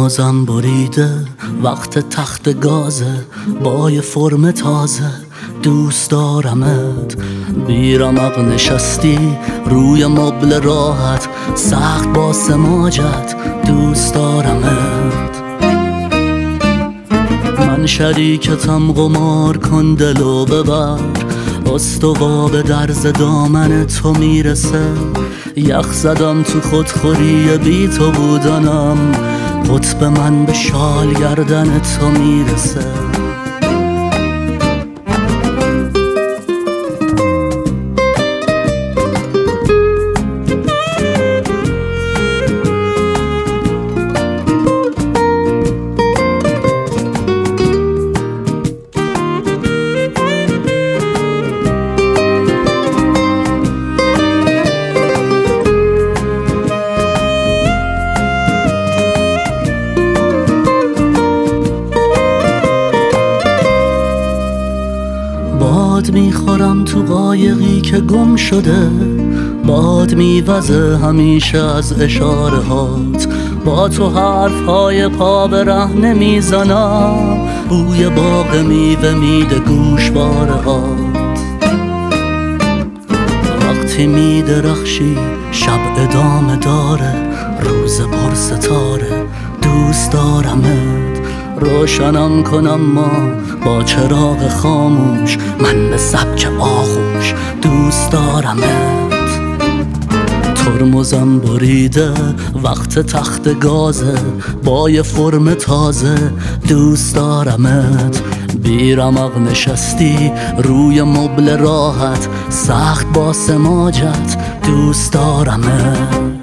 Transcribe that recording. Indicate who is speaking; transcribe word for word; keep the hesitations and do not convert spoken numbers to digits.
Speaker 1: ترمزم بریده وقت تخت گازه با یه فرم تازه دوست دارمت. بی رمق نشستی روی مبل راحت سخت با سماجت دوست دارمت. من شریکتم قمار کن دلو ببر استوا به درز دامن تو میرسه. یخ زدم تو خودخوری بی تو بودنم قطب من به شال گردن تو میرسه. باد میخورم تو قایقی که گم شده، باد میوزه همیشه از اشاره هات. با تو حرف های پا به ره نمیزنم، بوی باغ میوه میده گوشواره هات. وقتی میدرخشی شب ادامه داره، روز پر ستاره دوست دارمت. روشنم کنم ما با چراغ خاموش، من به سبک آغوش دوست دارمت. ترمزم بریده وقت تخت گازه با یه فرم تازه دوست دارمت. بی رمق نشستی روی مبل راحت سخت با سماجت دوست دارمت.